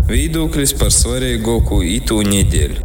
Viedoklis par svarīgāko itū nedēļu.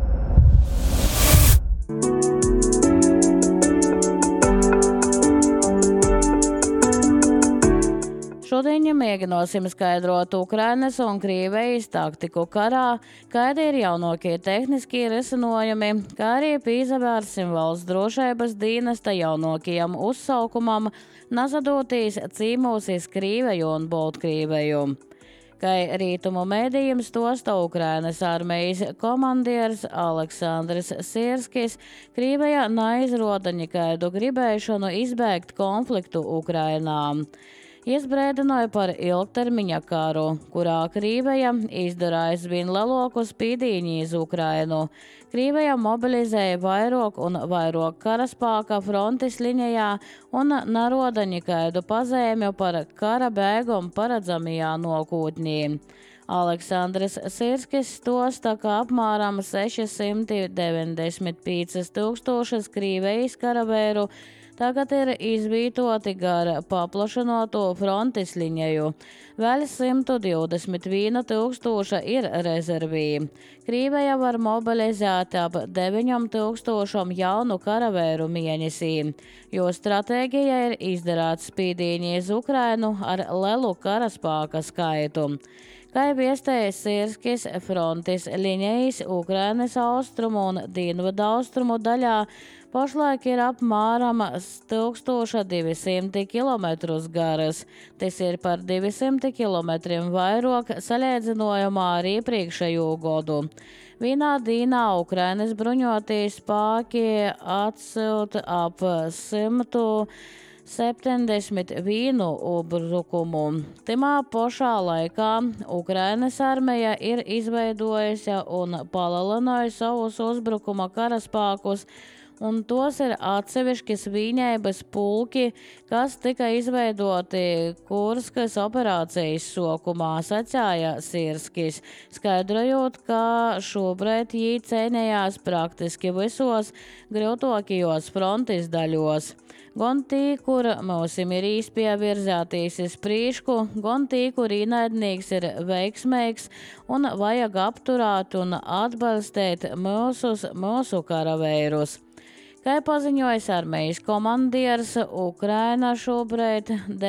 Šodien mēģināsim skaidrot Ukrainas un Krievijas taktiku karā, kādi ir jaunākie tehniskie risinājumi, kā arī pīzavērsim valsts drošības dienesta jaunākajam uzsaukumam nazadotīs cīmūs iz Krīveju un Baltkrīveju. Kā rītumu mēdījiem stosta Ukrainas armijas komandieris Aleksandrs Sirskis, Krīvija neizroda nekādu gribēšanu izbēgt konfliktu Ukrainā. Iesbrēdināja par ilgtermiņa karu, kurā Krīvija izdara aizvien lielāku spīdīņu iz Ukrainu. Krīvija mobilizēja vairāk un vairāk karaspēka frontes linijā un neroda nekādu pazīmju par kara bēgumu paredzamajā nākotnē. Aleksandrs Sirskis stosta, ka apmēram 695,000 Krīvijas karavēru tagad ir izvietoti gar paplašināto frontes liniju. Vēl 121,000 ir rezervī. Krīvija var mobilizēt ap 9,000 jaunu karavēru mēnesī, jo stratēģija ir izdarāt spīdīņu iz Ukrainu ar lielu karaspēka skaitu. Kā viestēja Sirskis, frontes linijas Ukrainas austrumu un dienvidaustrumu daļā pašlaik ir apmēram 1200 km garas. Tas ir par 200 km vairāk salīdzinājumā ar iepriekšējo gadu. Vienā dienā Ukrainas bruņotie spēki atsūt ap 171 uzbrukumu. Timā pašā laikā Ukrainas armija ir izveidojusi un palielinājusi savus uzbrukuma karaspēkus, un tos ir atsevišķas vienības pulki, kas tika izveidoti Kurskas operācijas sokumā, sacīja Sirskis, skaidrojot, ka šobrīd jī cīnījās praktiski visos grūtākajos frontes daļos. Gan tī, kur mūsim ir īspievirzētīs iz prīšku, gan tī, kur īnaidnīgs ir veiksmīgs un vajag apturēt un atbalstīt mūsu karaveirus. Kā paziņojis armijas komandieris, Ukraina šobrīd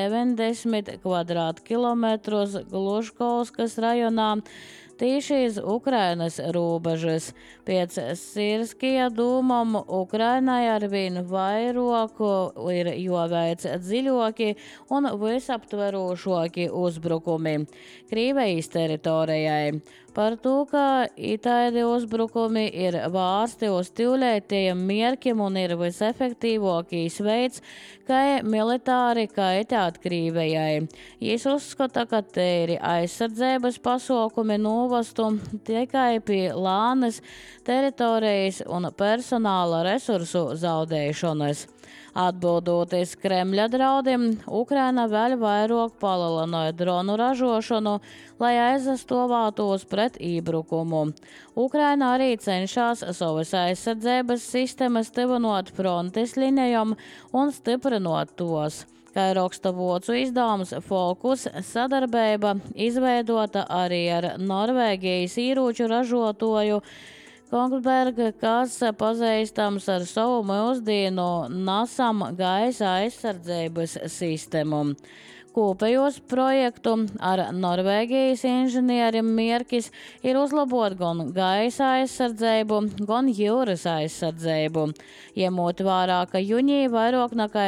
90 kvadrātkilometrus Gluškovskas rajonā tīši iz Ukrainas robežas. Pēc Sirskija dūmam Ukrainai arvien vairāk ir jāveic dziļāki un visaptverošāki uzbrukumi Krīvijas teritorijai. Par to, ka itādi uzbrukumi ir vērsti uz tūlētējiem mērķiem un ir visefektīvākais veids, kā militāri kaitēt Krīvijai. Jis uzskata, ka te ir aizsardzības pasākumi novastu tikai pie lānas teritorijas un personāla resursu zaudēšanas. Atbildoties Kremļa draudiem, Ukraina vēl vairāk palielināja dronu ražošanu, lai aizstāvētos pret iebrukumu. Ukraina arī cenšas savas aizsardzības sistēmas tuvināt frontes linijām un stiprinot tos. Kā raksta vācu izdevums Focus, sadarbība izveidota arī ar Norvēģijas ieroču ražotāju Kongsberg, kas pazīstams ar savu mūsdienu NASAM gaisa aizsardzības sistēmu. Kopējos projektu ar Norvēģijas inženieriem mērķis ir uzlabot gan gaisa aizsardzību, gan jūras aizsardzību. Ņemot vērā, ka jūnijā vairāk nekā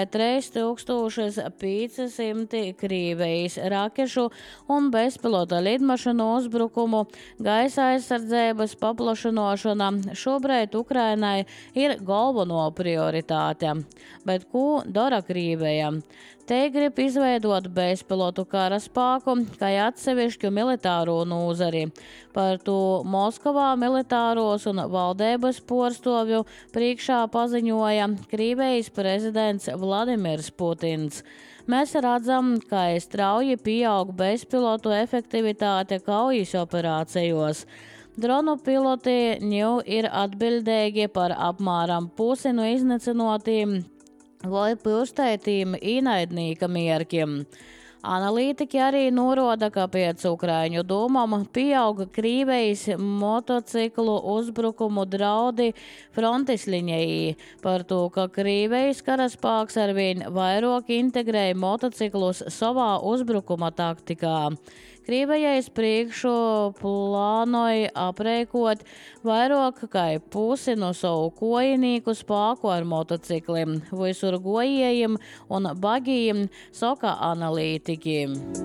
3500 Krīvijas rakešu un bezpilota lidmašīnu uzbrukumu gaisa aizsardzības paplašināšana šobrīd Ukrainai ir galveno prioritāte. Bet ko dara Krīvija? Te grib izveidot bezpilotu karaspēku, kā atsevišķu militāro nozari. Par to Moskavā militāros un valdības porstovju priekšā paziņoja Krīvijas prezidents Vladimirs Putins. Mēs redzam, ka strauji pieaug bezpilotu efektivitāte kaujas operācijos. Dronu piloti jau ir atbildīgi par apmēram pusi no iznīcinātiem vai pilsētīm ienaidnieka mērķiem. Analītiķi arī norāda, ka pēc Ukraiņu dūmām pieauga Krīvejas motociklu uzbrukumu draudi frontes liņai par to, ka Krīvejas karaspēks arvien vairāk integrēja motociklus savā uzbrukuma taktikā. Krīvejai priekšu plānoja aprēkot vairāk kā pusi no savu kojinīku spēku ar motocikliem, visur gojējiem un bagījiem, saka analītiķi.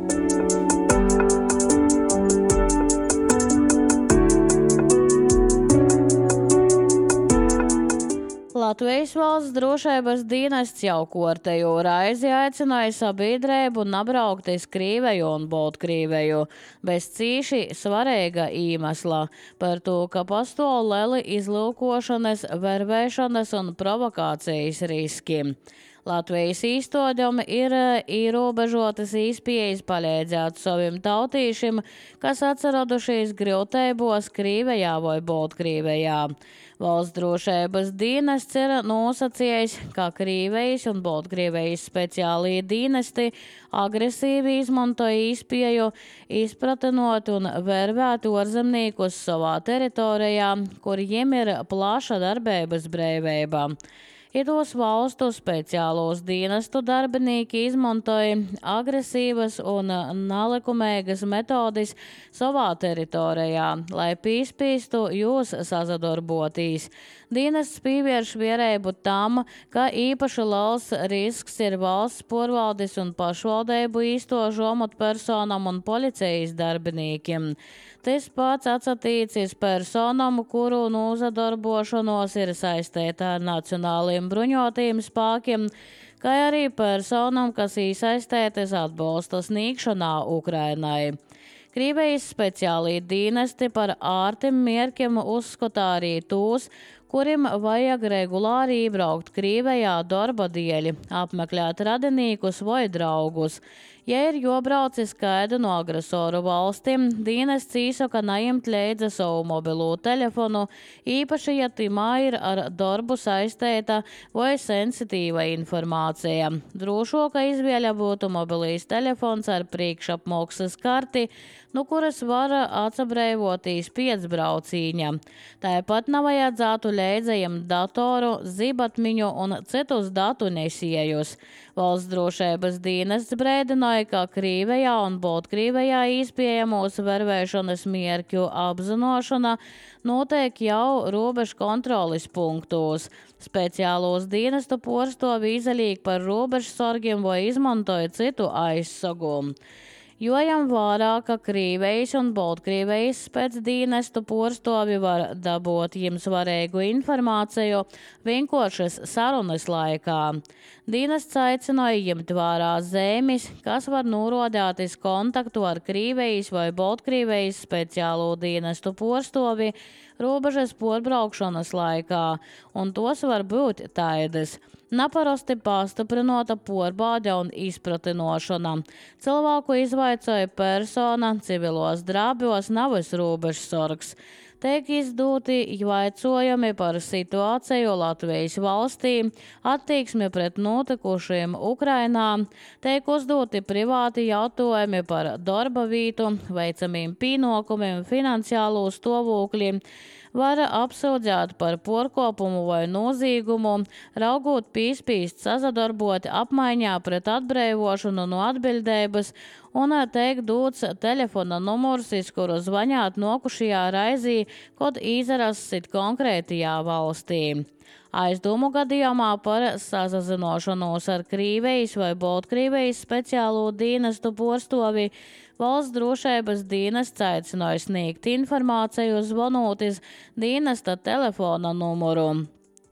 Latvijas valsts drošības dienests jau kārtējo reizi aicināja sabiedrību nebraukt uz Krīveju un Baltkrīveju bez cīši svarīga iemesla par to, ka pastāv lieli izlūkošanas, vervēšanas un provokācijas riski. Latvijas īstodumi ir ierobežotas iespējas palīdzēt saviem tautīšiem, kas atsaradušies grūtībos Krīvejā vai Baltkrīvejā. Valsts drošības dienests ir nosacījis, ka Krīvejas un Baltkrievijas speciālie dienesti agresīvi izmantoja iespēju izpratinot un vervēt ārzemniekus savā teritorijā, kuriem ir plaša darbības brīvība. Tos valstu speciālos dienestu darbinieki izmantoja agresīvas un nelikumīgas metodes savā teritorijā, lai piespīstu jūs sazadarboties. Dienests pievērš vērību tam, ka īpaši liels risks ir valsts pārvaldes un pašvaldību īstošu amatpersonām un policijas darbiniekiem. Tas pats attiecas personām, kuru nozadarbošanos ir saistīta ar nacionāliem bruņotajiem spēkiem, kā arī personām, kas iesaistītas atbalsta sniegšanā Ukrainai. Krīvejas speciālie dienesti par ārtiem mērķiem uzskata arī tos, kuriem vajag regulāri iebraukt Krīvejā darba dēļ, apmeklēt radiniekus vai draugus. Ja ir jābrauc uz kādu no agresoru valstīm, dienests īsaka neņemt līdzi savu mobilo telefonu, īpaši, ja timā ir ar darbu saistīta vai sensitīva informācija. Drošāka izvēle būtu mobilīs telefons ar priekšapmaksas karti, no kuras var atsabrēvoties pēc braucīņa. Tāpat nav vajadzētu līdzējiem datoru, zibatmiņu un citus datu nesiejus. Valsts drošības dienests brēdināja, ka Krīvejā un Baltkrīvejā iespējamos vervēšanas mērķu apzināšana notiek jau robežu kontroles punktos. Speciālos dienestu porstovi izalīgi par robežsargiem vai izmantoja citu aizsagu. Jojam vērā, ka Krīvejas un Baltkrīvejas spēcdienestu porstovi var dabūt jiem svarīgu informāciju vienkāršas sarunas laikā. Dienests aicināja ņemt vērā zīmes, kas var norādīties kontaktu ar Krīvejas vai Baltkrīvejas speciālo dienestu porstovi robežas pārbraukšanas laikā, un tos var būt tādas. Neparasti pastiprinota pārbaude un izpratinošana. Cilvēku izvaicoja persona civilos drābjos, nevis robežsargs. Tiek izdoti jautājumi par situāciju Latvijas valstī, attieksmi pret notikušajiem Ukrainā, tiek uzdoti privāti jautājumi par darba vietu, veicamiem pienākumiem, finansiālo stāvokli. Var apsūdzēt par pārkāpumu vai noziegumu, raugot piespiest sazadarbot apmaiņā pret atbrīvošanu no atbildības un tiek dots telefona numurs, iz kuru zvanīt nokušajā raizī, kad izrasit konkrētajā valstī. Aizdomu gadījumā par sazināšanos ar Krīvejas vai Baltkrīvejas speciālo dienestu porstovi Valsts drošības dienests aicināja sniegt informāciju zvanot uz dienesta telefona numuru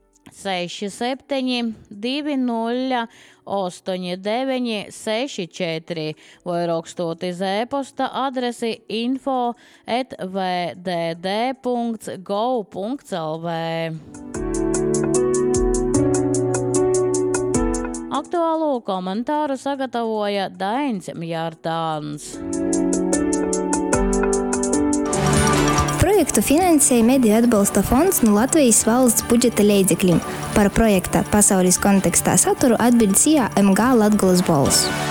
67 20 89 64 vai rakstot uz e-pasta adresi info@vdd.gov.lv. Aktuālo komentāru sagatavoja Dains Mjārtāns. Projektu finansēja Mediju atbalsta fonds no Latvijas valsts budžeta līdzekļiem. Par projekta pasaules kontekstā saturu atbild CIA MG Latgolas balss.